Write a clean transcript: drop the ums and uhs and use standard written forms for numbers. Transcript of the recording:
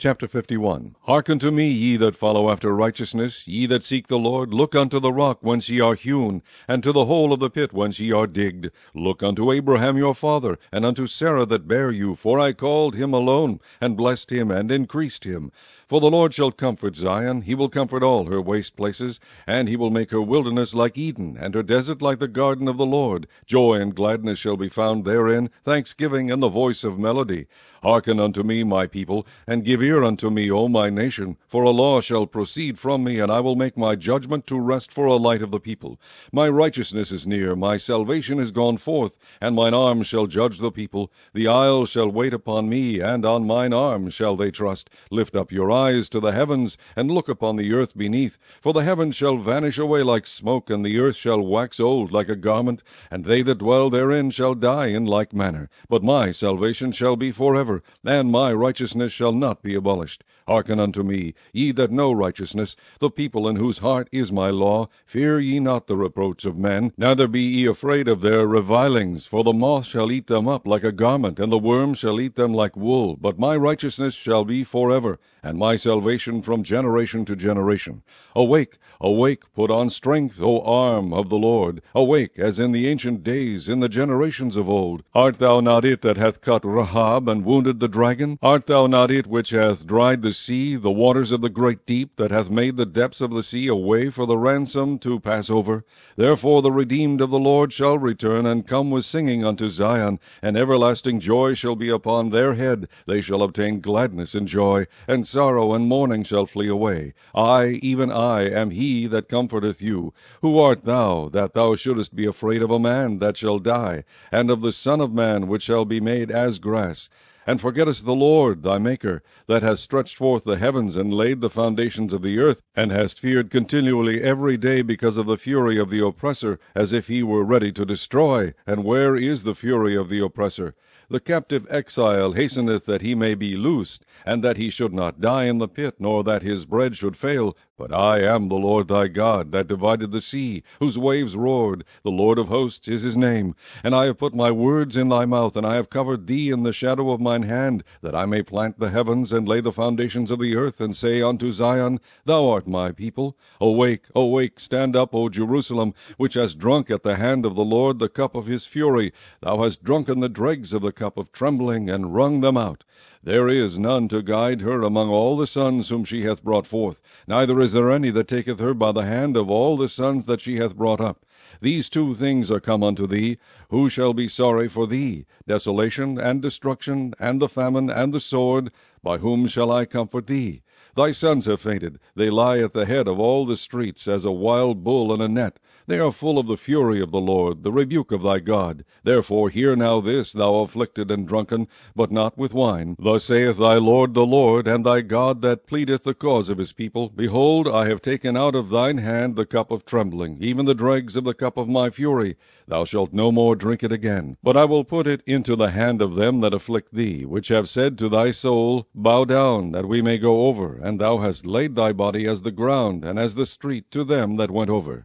Chapter 51. Hearken to me, ye that follow after righteousness, ye that seek the Lord. Look unto the rock whence ye are hewn, and to the hole of the pit whence ye are digged. Look unto Abraham your father, and unto Sarah that bare you. For I called him alone, and blessed him, and increased him. For the Lord shall comfort Zion, he will comfort all her waste places, and he will make her wilderness like Eden, and her desert like the garden of the Lord. Joy and gladness shall be found therein, thanksgiving and the voice of melody. Hearken unto me, my people, and give ear unto me, O my nation. For a law shall proceed from me, and I will make my judgment to rest for a light of the people. My righteousness is near, my salvation is gone forth, and mine arm shall judge the people. The isles shall wait upon me, and on mine arm shall they trust. Lift up your eyes to the heavens, and look upon the earth beneath. For the heavens shall vanish away like smoke, and the earth shall wax old like a garment, and they that dwell therein shall die in like manner. But my salvation shall be forever, and my righteousness shall not be abolished. Hearken unto me, ye that know righteousness, the people in whose heart is my law. Fear ye not the reproach of men, neither be ye afraid of their revilings. For the moth shall eat them up like a garment, and the worm shall eat them like wool. But my righteousness shall be forever, and my salvation from generation to generation. Awake, awake, put on strength, O arm of the Lord. Awake, as in the ancient days, in the generations of old. Art thou not it that hath cut Rahab, and wounded the dragon? Art thou not it which hath dried the sea, the waters of the great deep, that hath made the depths of the sea a way for the ransom to pass over? Therefore the redeemed of the Lord shall return, and come with singing unto Zion, and everlasting joy shall be upon their head. They shall obtain gladness and joy, and sorrow and mourning shall flee away. I, even I, am he that comforteth you. Who art thou, that thou shouldest be afraid of a man that shall die, and of the Son of Man which shall be made as grass? And forgettest the Lord thy Maker, that hast stretched forth the heavens, and laid the foundations of the earth, and hast feared continually every day because of the fury of the oppressor, as if he were ready to destroy? And where is the fury of the oppressor? The captive exile hasteneth that he may be loosed, and that he should not die in the pit, nor that his bread should fail. But I am the Lord thy God, that divided the sea, whose waves roared. The Lord of hosts is his name. And I have put my words in thy mouth, and I have covered thee in the shadow of mine hand, that I may plant the heavens, and lay the foundations of the earth, and say unto Zion, Thou art my people. Awake, awake, stand up, O Jerusalem, which hast drunk at the hand of the Lord the cup of his fury. Thou hast drunken the dregs of the cup of trembling, and wrung them out. There is none to guide her among all the sons whom she hath brought forth, neither is there any that taketh her by the hand of all the sons that she hath brought up. These two things are come unto thee. Who shall be sorry for thee? Desolation and destruction, and the famine and the sword. By whom shall I comfort thee? Thy sons have fainted. They lie at the head of all the streets, as a wild bull in a net. They are full of the fury of the Lord, the rebuke of thy God. Therefore hear now this, thou afflicted and drunken, but not with wine. Thus saith thy Lord the Lord, and thy God that pleadeth the cause of his people. Behold, I have taken out of thine hand the cup of trembling, even the dregs of the cup of my fury. Thou shalt no more drink it again. But I will put it into the hand of them that afflict thee, which have said to thy soul, Bow down, that we may go over. And thou hast laid thy body as the ground, and as the street to them that went over.